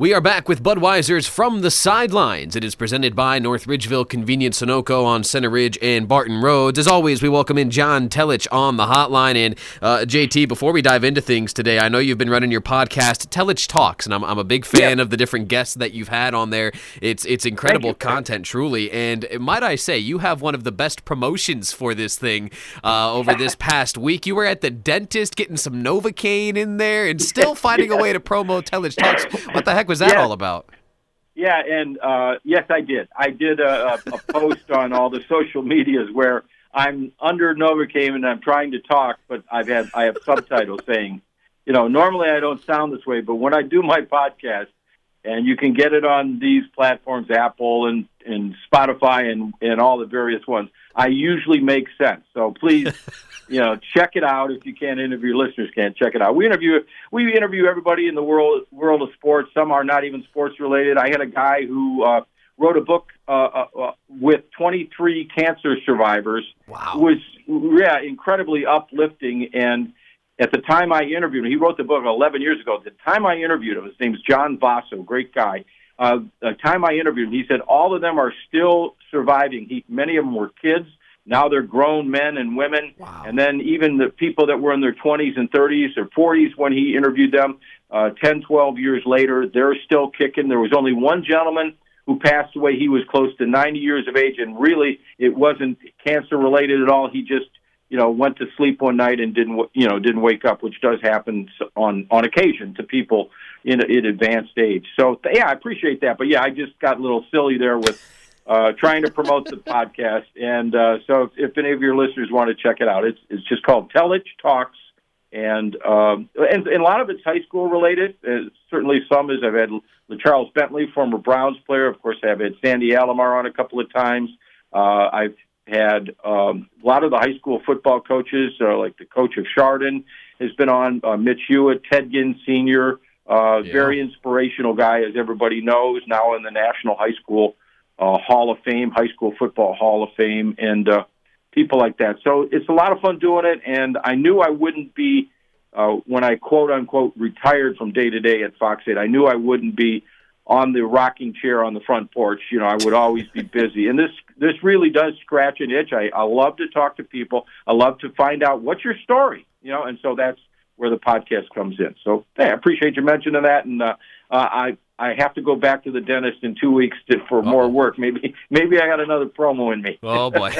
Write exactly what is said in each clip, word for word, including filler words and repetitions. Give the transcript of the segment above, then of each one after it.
We are back with Budweiser's From the Sidelines. It is presented by North Ridgeville Convenience Sunoco on Center Ridge and Barton Roads. As always, we welcome in John Telich on the hotline. And uh, J T, before we dive into things today, I know you've been running your podcast, Telich Talks, and I'm, I'm a big fan yeah. of the different guests that you've had on there. It's it's incredible content, truly. And might I say, you have one of the best promotions for this thing uh, over this past week. You were at the dentist getting some Novocaine in there and still finding a way to promo Telich Talks. What the heck was that yeah. all about? Yeah, and uh, yes, I did. I did a, a post on all the social medias where I'm under Novocaine and I'm trying to talk, but I've had I have subtitles saying, you know, normally I don't sound this way, but when I do my podcast, and you can get it on these platforms, Apple and, and Spotify and, and all the various ones, I usually make sense. So please, you know, check it out. If you can't interview, listeners can't check it out. We interview we interview everybody in the world world of sports. Some are not even sports related. I had a guy who uh, wrote a book uh, uh, with twenty-three cancer survivors. Wow. It was yeah incredibly uplifting. And at the time I interviewed him, he wrote the book eleven years ago. At the time I interviewed him, his name's John Vaso, great guy. Uh, the time I interviewed him, he said all of them are still surviving. He, many of them were kids. Now they're grown men and women. Wow. And then even the people that were in their twenties and thirties or forties when he interviewed them, uh, ten, twelve years later, they're still kicking. There was only one gentleman who passed away. He was close to ninety years of age, and really it wasn't cancer-related at all. He just, you know, went to sleep one night and didn't, you know, didn't wake up, which does happen on, on occasion to people in, in advanced age. So, yeah, I appreciate that. But, yeah, I just got a little silly there with uh, trying to promote the podcast. And uh, so if, if any of your listeners want to check it out, it's it's just called Telich Talks. And, um, and, and a lot of it's high school related. Uh, certainly some is. I've had Charles Bentley, former Browns player. Of course, I've had Sandy Alomar on a couple of times. Uh, I've had um, a lot of the high school football coaches, uh, like the coach of Chardon has been on, uh, Mitch Hewitt, Ted Ginn Senior, uh, yeah. very inspirational guy, as everybody knows, now in the National High School uh, Hall of Fame, High School Football Hall of Fame, and uh, people like that. So it's a lot of fun doing it, and I knew I wouldn't be, uh, when I quote-unquote retired from day-to-day at Fox eight, I knew I wouldn't be on the rocking chair on the front porch. You know, I would always be busy. And this this really does scratch an itch. I, I love to talk to people. I love to find out what's your story, you know, and so that's where the podcast comes in. So hey, I appreciate you mentioning that. And uh, uh, I I have to go back to the dentist in two weeks to, for Uh-oh. more work. Maybe maybe I got another promo in me. Oh, boy.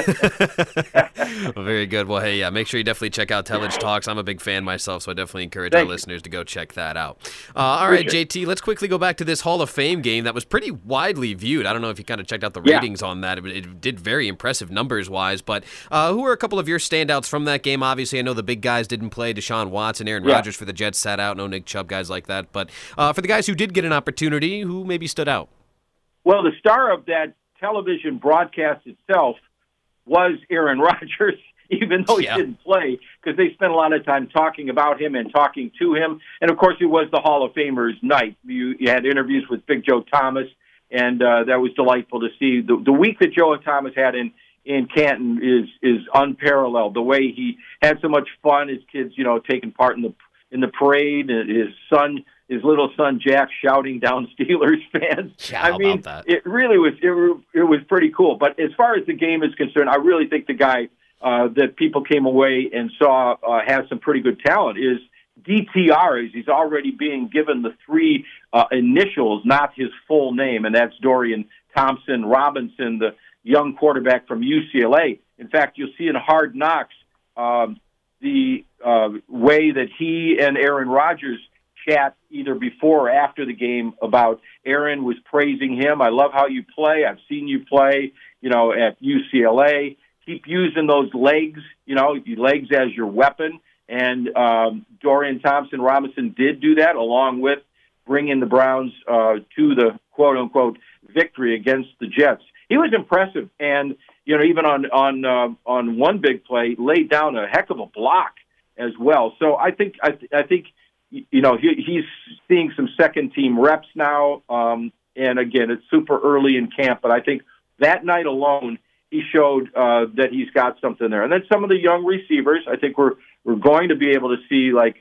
Well, very good. Well, hey, yeah, make sure you definitely check out Telich Talks. I'm a big fan myself, so I definitely encourage Thank our you. listeners to go check that out. Uh, all right, J T, let's quickly go back to this Hall of Fame game that was pretty widely viewed. I don't know if you kind of checked out the Yeah. ratings on that. It, it did very impressive numbers-wise, but uh, who are a couple of your standouts from that game? Obviously, I know the big guys didn't play. Deshaun Watson, Aaron Yeah. Rodgers for the Jets sat out. No Nick Chubb, guys like that. But uh, for the guys who did get an opportunity, who maybe stood out? Well, the star of that television broadcast itself was Aaron Rodgers, even though he Yeah. didn't play, because they spent a lot of time talking about him and talking to him. And, of course, it was the Hall of Famers night. You, you had interviews with Big Joe Thomas, and uh, that was delightful to see. The, the week that Joe Thomas had in, in Canton is is unparalleled. The way he had so much fun, his kids, you know, taking part in the in the parade, and his son, his little son Jack, shouting down Steelers fans. Yeah, I mean, about that. it really was it, it was pretty cool. But as far as the game is concerned, I really think the guy uh, that people came away and saw uh, has some pretty good talent is D T R. Is he's already being given the three uh, initials, not his full name, and that's Dorian Thompson Robinson, the young quarterback from U C L A. In fact, you'll see in Hard Knocks um, the uh, way that he and Aaron Rodgers chat either before or after the game about Aaron was praising him. I love how you play. I've seen you play, you know, at U C L A. Keep using those legs, you know, legs as your weapon. And um, Dorian Thompson Robinson did do that, along with bringing the Browns uh, to the quote-unquote victory against the Jets. He was impressive, and you know, even on on uh, on one big play, laid down a heck of a block as well. So I think I, th- I think you know he, he's seeing some second team reps now. Um, and again, it's super early in camp, but I think that night alone he showed uh, that he's got something there. And then some of the young receivers, I think we're we're going to be able to see like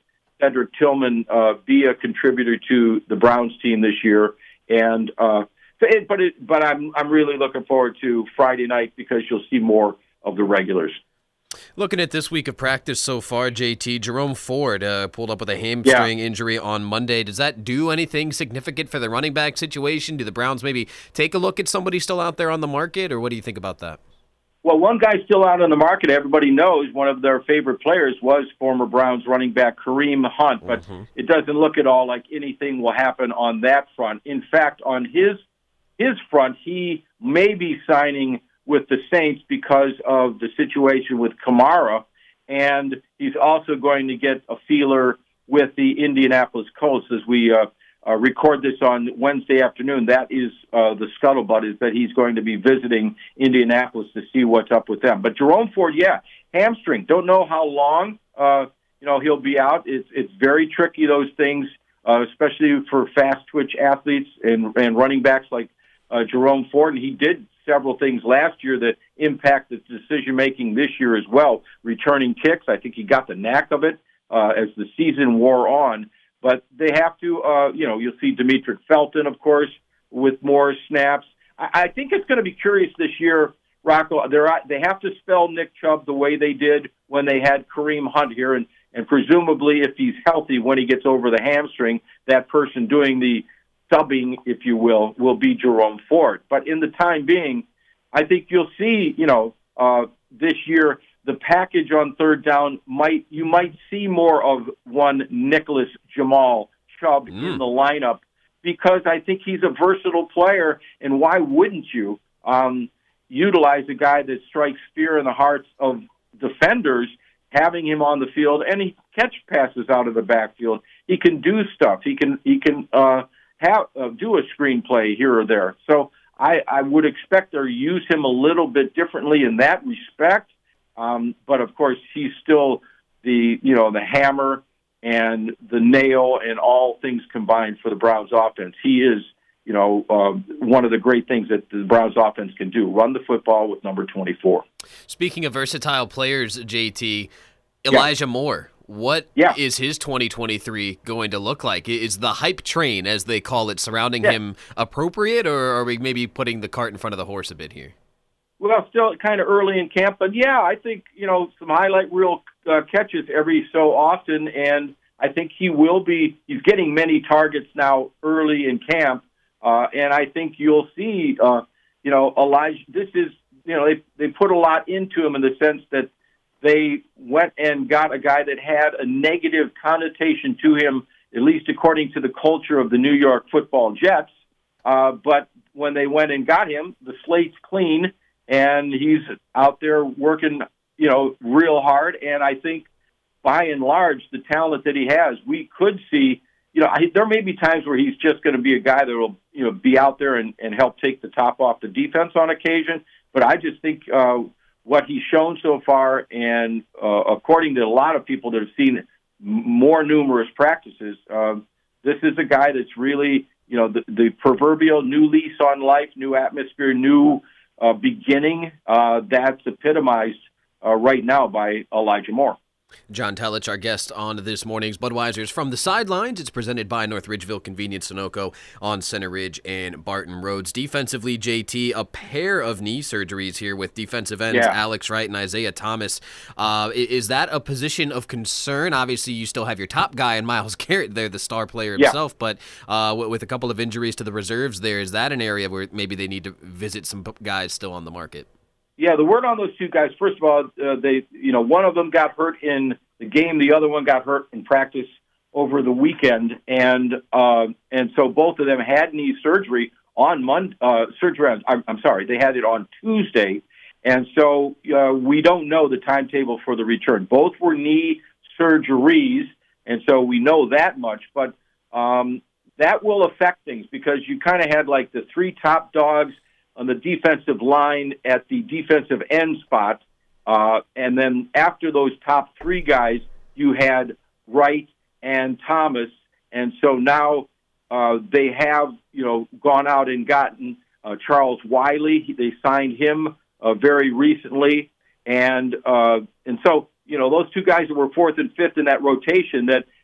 Cedric Tillman uh, be a contributor to the Browns team this year. And uh, it, but it, but I'm I'm really looking forward to Friday night because you'll see more of the regulars. Looking at this week of practice so far, J T, Jerome Ford uh, pulled up with a hamstring yeah. injury on Monday. Does that do anything significant for the running back situation? Do the Browns maybe take a look at somebody still out there on the market, or what do you think about that? Well, one guy still out on the market, everybody knows one of their favorite players was former Browns running back Kareem Hunt, but mm-hmm. it doesn't look at all like anything will happen on that front. In fact, on his his front, he may be signing with the Saints because of the situation with Kamara, and he's also going to get a feeler with the Indianapolis Colts as we uh, uh, record this on Wednesday afternoon. That is uh, the scuttlebutt, is that he's going to be visiting Indianapolis to see what's up with them. But Jerome Ford, yeah, hamstring. Don't know how long uh, you know he'll be out. It's it's very tricky, those things, uh, especially for fast twitch athletes and and running backs like uh, Jerome Ford. And he did several things last year that impacted decision-making this year as well. Returning kicks, I think he got the knack of it uh, as the season wore on. But they have to, uh, you know, you'll see Demetric Felton, of course, with more snaps. I, I think it's going to be curious this year, Rocco. They're, they have to spell Nick Chubb the way they did when they had Kareem Hunt here, and, and presumably if he's healthy when he gets over the hamstring, that person doing the subbing, if you will, will be Jerome Ford. But in the time being, I think you'll see, you know, uh, this year the package on third down might you might see more of one Nicholas Jamal Chubb mm. in the lineup because I think he's a versatile player, and why wouldn't you um, utilize a guy that strikes fear in the hearts of defenders, having him on the field, and he catch passes out of the backfield. He can do stuff. He can he can. Uh, Have, uh, do a screenplay here or there. So I, I would expect to use him a little bit differently in that respect. Um, but of course, he's still the you know the hammer and the nail and all things combined for the Browns offense. He is you know uh, one of the great things that the Browns offense can do: run the football with number twenty-four. Speaking of versatile players, J T, Elijah yeah. Moore. What yeah. is his twenty twenty-three going to look like? Is the hype train, as they call it, surrounding yeah. him appropriate, or are we maybe putting the cart in front of the horse a bit here? Well, still kind of early in camp, but yeah, I think, you know, some highlight reel uh, catches every so often, and I think he will be, he's getting many targets now early in camp, uh, and I think you'll see, uh, you know, Elijah, this is, you know, they, they put a lot into him in the sense that they went and got a guy that had a negative connotation to him, at least according to the culture of the New York Football Jets. Uh, but when they went and got him, the slate's clean, and he's out there working, you know, real hard. And I think, by and large, the talent that he has, we could see, you know, I, there may be times where he's just going to be a guy that will, you know, be out there and, and help take the top off the defense on occasion. But I just think uh, what he's shown so far, and uh, according to a lot of people that have seen m- more numerous practices, uh, this is a guy that's really, you know, the, the proverbial new lease on life, new atmosphere, new uh, beginning. Uh, that's epitomized uh, right now by Elijah Moore. John Telich, our guest on this morning's Budweiser's From the Sidelines. It's presented by North Ridgeville Convenience Sunoco on Center Ridge and Barton Roads. Defensively, J T, a pair of knee surgeries here with defensive ends, yeah. Alex Wright and Isaiah Thomas. Uh, is that a position of concern? Obviously, you still have your top guy in Myles Garrett there, the star player himself, yeah. but uh, with a couple of injuries to the reserves there, is that an area where maybe they need to visit some guys still on the market? Yeah, the word on those two guys, first of all, uh, they, you know, one of them got hurt in the game. The other one got hurt in practice over the weekend. And uh, and so both of them had knee surgery on Monday. Uh, surgery on, I'm, I'm sorry, they had it on Tuesday. And so uh, we don't know the timetable for the return. Both were knee surgeries, and so we know that much. But um, that will affect things because you kind of had like the three top dogs on the defensive line at the defensive end spot. Uh, and then after those top three guys, you had Wright and Thomas. And so now uh, they have, you know, gone out and gotten uh, Charles Wiley. They signed him uh, very recently. And uh, and so, you know, those two guys that were fourth and fifth in that rotation that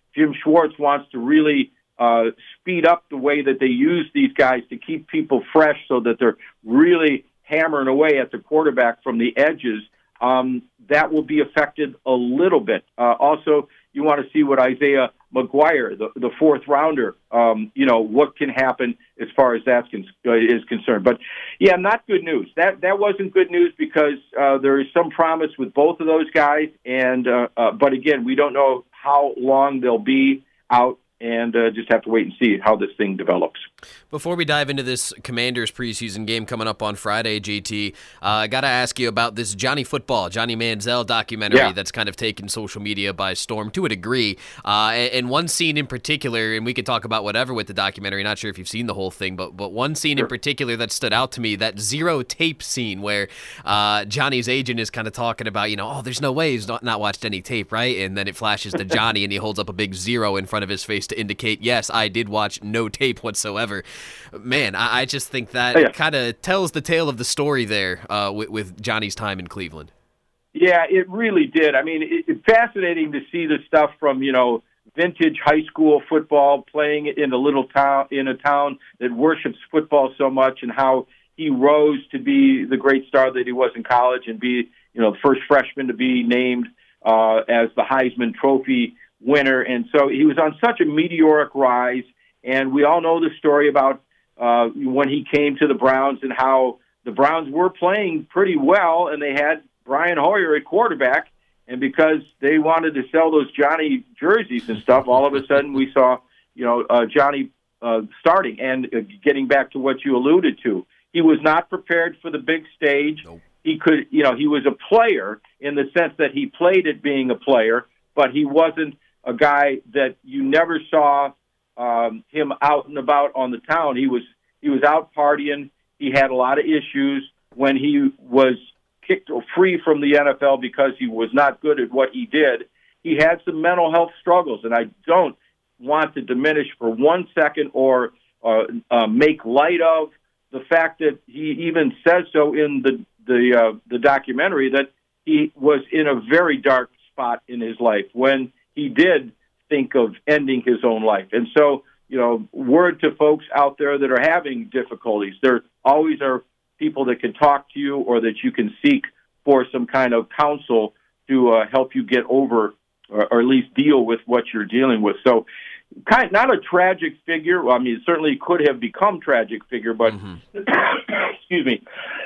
Jim Schwartz wants to really uh, speed up the way that they use these guys to keep people fresh so that they're really hammering away at the quarterback from the edges. Um, that will be affected a little bit. Uh, also, you want to see what Isaiah McGuire, the, the fourth rounder, um, you know, what can happen as far as that is concerned. But, yeah, not good news. That that wasn't good news because uh, there is some promise with both of those guys. And uh, uh, but, again, we don't know how long they'll be out. And uh, just have to wait and see how this thing develops. Before we dive into this Commanders preseason game coming up on Friday, J T, uh, I got to ask you about this Johnny Football, Johnny Manziel documentary yeah. that's kind of taken social media by storm to a degree. Uh, and one scene in particular, and we could talk about whatever with the documentary, not sure if you've seen the whole thing, but but one scene sure. in particular that stood out to me, that zero tape scene where uh, Johnny's agent is kind of talking about, you know, oh, there's no way he's not, not watched any tape, right? And then it flashes to Johnny and he holds up a big zero in front of his face to indicate, yes, I did watch no tape whatsoever. Man, I, I just think that oh, yeah. kind of tells the tale of the story there uh, with, with Johnny's time in Cleveland. Yeah, it really did. I mean, it, it's fascinating to see the stuff from, you know, vintage high school football, playing in a little town, in a town that worships football so much, and how he rose to be the great star that he was in college and be, you know, the first freshman to be named uh, as the Heisman Trophy winner. And so he was on such a meteoric rise, and we all know the story about uh, when he came to the Browns and how the Browns were playing pretty well, and they had Brian Hoyer at quarterback, and because they wanted to sell those Johnny jerseys and stuff, all of a sudden we saw, you know, uh, Johnny uh, starting. And uh, getting back to what you alluded to, he was not prepared for the big stage. Nope. He could, you know, he was a player in the sense that he played at being a player, but he wasn't a guy that you never saw um, him out and about on the town. He was he was out partying. He had a lot of issues when he was kicked free from the N F L because he was not good at what he did. He had some mental health struggles, and I don't want to diminish for one second or uh, uh, make light of the fact that he even says so in the the uh, the documentary, that he was in a very dark spot in his life when he did think of ending his own life. And so, you know, word to folks out there that are having difficulties, there always are people that can talk to you or that you can seek for some kind of counsel to uh, help you get over or, or at least deal with what you're dealing with. So kind of not a tragic figure. Well, I mean, it certainly could have become tragic figure, but mm-hmm. excuse me,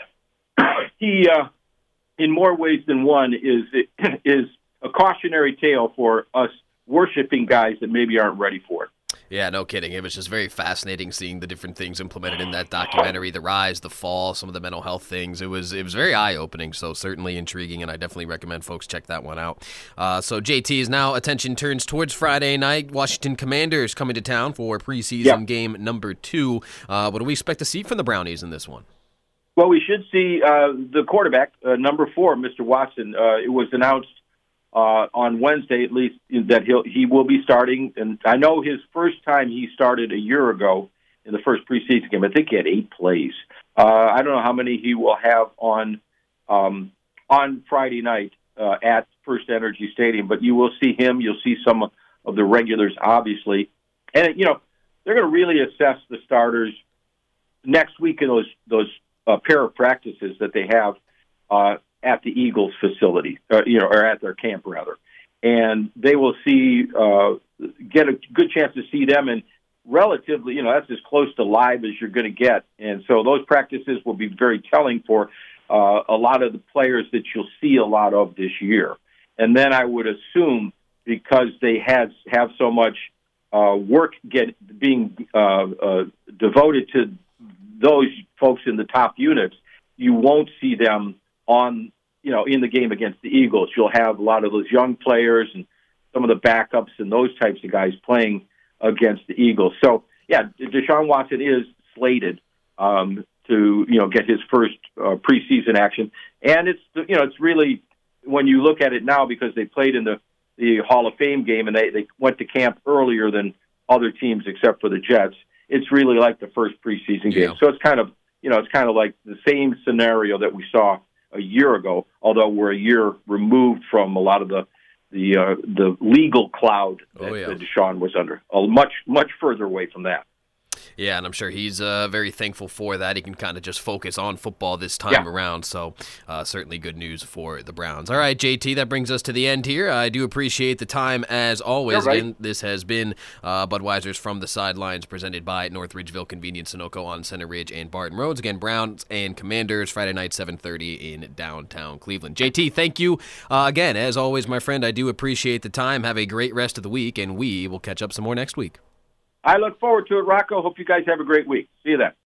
he, uh, in more ways than one, is is a cautionary tale for us worshiping guys that maybe aren't ready for it. Yeah, no kidding. It was just very fascinating seeing the different things implemented in that documentary, the rise, the fall, some of the mental health things. It was it was very eye-opening, so certainly intriguing, and I definitely recommend folks check that one out. Uh, so J T is now attention turns towards Friday night. Washington Commanders coming to town for preseason yeah. game number two. Uh, what do we expect to see from the Brownies in this one? Well, we should see uh, the quarterback, uh, number four, Mister Watson. Uh, it was announced Uh, on Wednesday, at least, that he'll he will be starting. And I know his first time he started a year ago in the first preseason game. I think he had eight plays. Uh, I don't know how many he will have on um, on Friday night uh, at First Energy Stadium, but you will see him. You'll see some of the regulars, obviously, and you know they're going to really assess the starters next week in those those uh, pair of practices that they have Uh, at the Eagles facility, uh, you know, or at their camp rather, and they will see, uh, get a good chance to see them, and relatively, you know, that's as close to live as you're going to get, and so those practices will be very telling for uh, a lot of the players that you'll see a lot of this year, and then I would assume because they had have so much uh, work get being uh, uh, devoted to those folks in the top units, you won't see them on, you know, in the game against the Eagles. You'll have a lot of those young players and some of the backups and those types of guys playing against the Eagles. So, yeah, Deshaun Watson is slated um, to, you know, get his first uh, preseason action. And it's, you know, it's really, when you look at it now, because they played in the, the Hall of Fame game and they, they went to camp earlier than other teams except for the Jets, it's really like the first preseason game. Yeah. So it's kind of, you know, it's kind of like the same scenario that we saw a year ago, although we're a year removed from a lot of the the uh, the legal cloud that, oh, yeah. that Deshaun was under. Uh, much much further away from that. Yeah, and I'm sure he's uh, very thankful for that. He can kind of just focus on football this time yeah. around, so uh, certainly good news for the Browns. All right, J T, that brings us to the end here. I do appreciate the time, as always. Right. Again, this has been uh, Budweiser's From the Sidelines, presented by North Ridgeville Convenience Sunoco on Center Ridge and Barton Roads. Again, Browns and Commanders, Friday night, seven thirty in downtown Cleveland. J T, thank you uh, again. As always, my friend, I do appreciate the time. Have a great rest of the week, and we will catch up some more next week. I look forward to it, Rocco. Hope you guys have a great week. See you then.